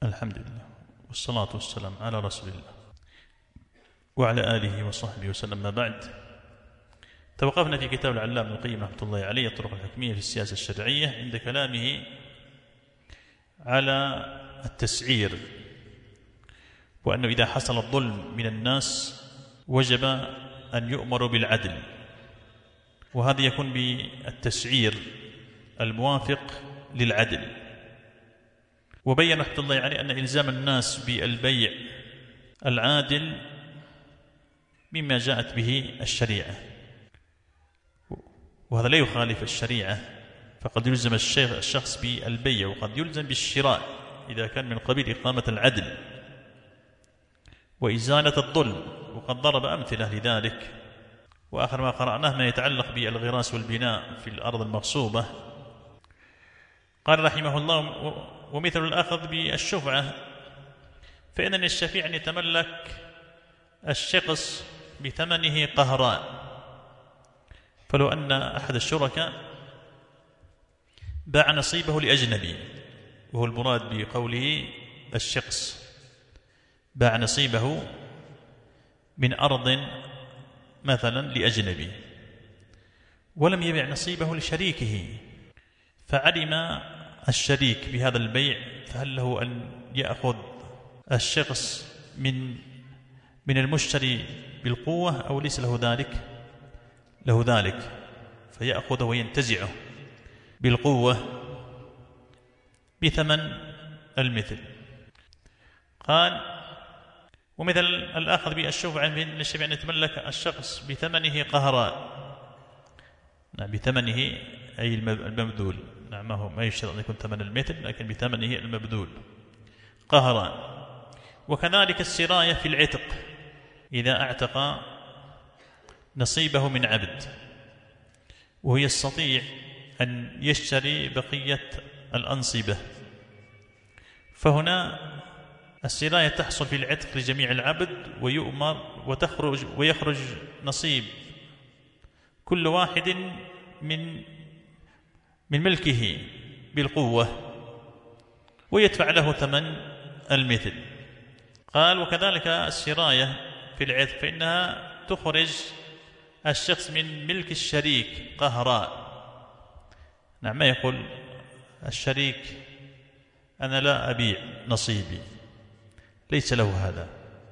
الحمد لله والصلاة والسلام على رسول الله وعلى آله وصحبه وسلم. ما بعد، توقفنا في كتاب العلامة ابن القيم رحمة الله عليه الطرق الحكمية في السياسة الشرعية عند كلامه على التسعير، وأنه إذا حصل الظلم من الناس وجب أن يؤمروا بالعدل، وهذا يكون بالتسعير الموافق للعدل. وبين رحمة الله عليه أن إلزام الناس بالبيع العادل مما جاءت به الشريعة، وهذا لا يخالف الشريعة، فقد يلزم الشخص بالبيع وقد يلزم بالشراء إذا كان من قبيل إقامة العدل وإزالة الظلم، وقد ضرب أمثلة لذلك. وآخر ما قرأناه ما يتعلق بالغراس والبناء في الأرض المغصوبة. قال رحمه الله: ومثل الأخذ بالشفعة، فإن الشفيع أن يتملك الشخص بثمنه قهران. فلو أن أحد الشركاء باع نصيبه لأجنبي، وهو المراد بقوله الشخص باع نصيبه من أرض مثلا لأجنبي ولم يبع نصيبه لشريكه، فعلم الشريك بهذا البيع، فهل له أن يأخذ الشخص من المشتري بالقوة أو ليس له ذلك؟ له ذلك، فيأخذه وينتزعه بالقوة بثمن المثل. قال: ومثل الأخذ بالشفعة من الشفيع أن يتملك الشخص بثمنه قهران، بثمنه أي المبذول، ما يشترط أن يكون ثمن المثل، لكن بثمنه المبذول قهران. وكذلك السراية في العتق، إذا اعتق نصيبه من عبد وهو يستطيع أن يشتري بقية الأنصبة، فهنا السراية تحصل في العتق لجميع العبد، ويؤمر ويخرج نصيب كل واحد من ملكه بالقوة، ويدفع له ثمن المثل. قال: وكذلك السراية في العتق، فإنها تخرج الشخص من ملك الشريك قهرا. ما يقول الشريك أنا لا أبيع نصيبي، ليس له هذا.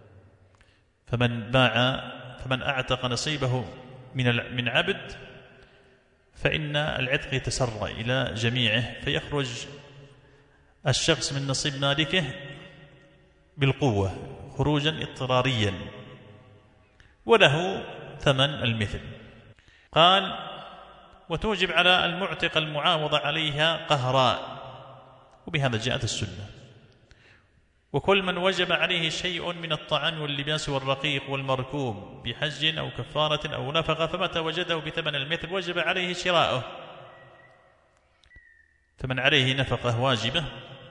فمن أعتق نصيبه من عبد فإن العتق يتسرى إلى جميعه، فيخرج الشخص من نصيب مالكه بالقوة خروجا اضطراريا، وله ثمن المثل. قال: وتوجب على المعتق المعاوضة عليها قهراء، وبهذا جاءت السنة. وكل من وجب عليه شيء من الطعام واللباس والرقيق والمركوب بحج أو كفارة أو نفقة، فمتى وجده بثمن المثل وجب عليه شراؤه. فمن عليه نفقة واجبة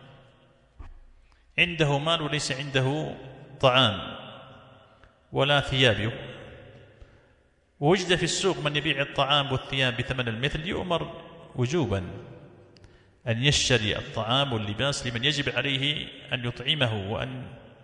عنده مال وليس عنده طعام ولا ثياب، ووجد في السوق من يبيع الطعام والثياب بثمن المثل، يؤمر وجوبا أن يشتري الطعام واللباس لمن يجب عليه أن يطعمه وأن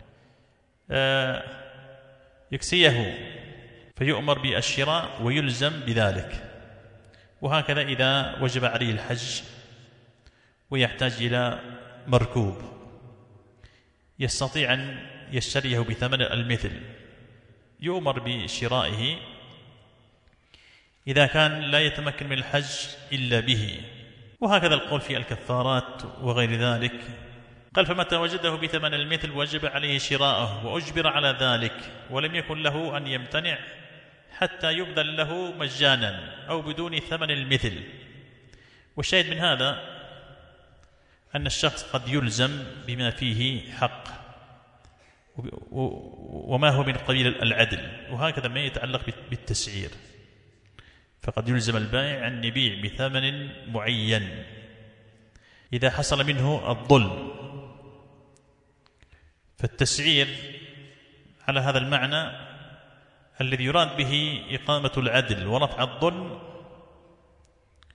يكسيه، فيؤمر بالشراء ويلزم بذلك. وهكذا إذا وجب عليه الحج ويحتاج إلى مركوب يستطيع أن يشتريه بثمن المثل، يؤمر بشرائه إذا كان لا يتمكن من الحج إلا به. وهكذا القول في الكفارات وغير ذلك. قال: فمتى وجده بثمن المثل وجب عليه شراءه وأجبر على ذلك، ولم يكن له أن يمتنع حتى يبذل له مجانا أو بدون ثمن المثل. والشاهد من هذا أن الشخص قد يلزم بما فيه حق وما هو من قبيل العدل، وهكذا ما يتعلق بالتسعير، فقد يلزم البائع أن يبيع بثمن معين إذا حصل منه الظلم. فالتسعير على هذا المعنى الذي يراد به إقامة العدل ورفع الظلم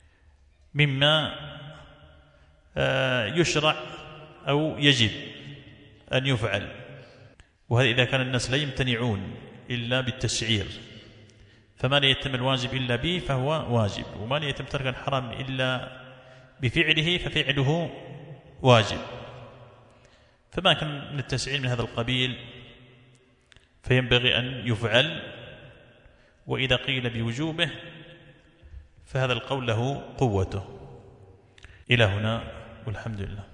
مما يشرع أو يجب أن يفعل، وهذا إذا كان الناس لا يمتنعون إلا بالتسعير، فما لا يتم الواجب إلا به فهو واجب، وما لا يتم ترك الحرام إلا بفعله ففعله واجب. فما كان من التسعير من هذا القبيل فينبغي أن يفعل، وإذا قيل بوجوبه فهذا القول له قوته. إلى هنا والحمد لله.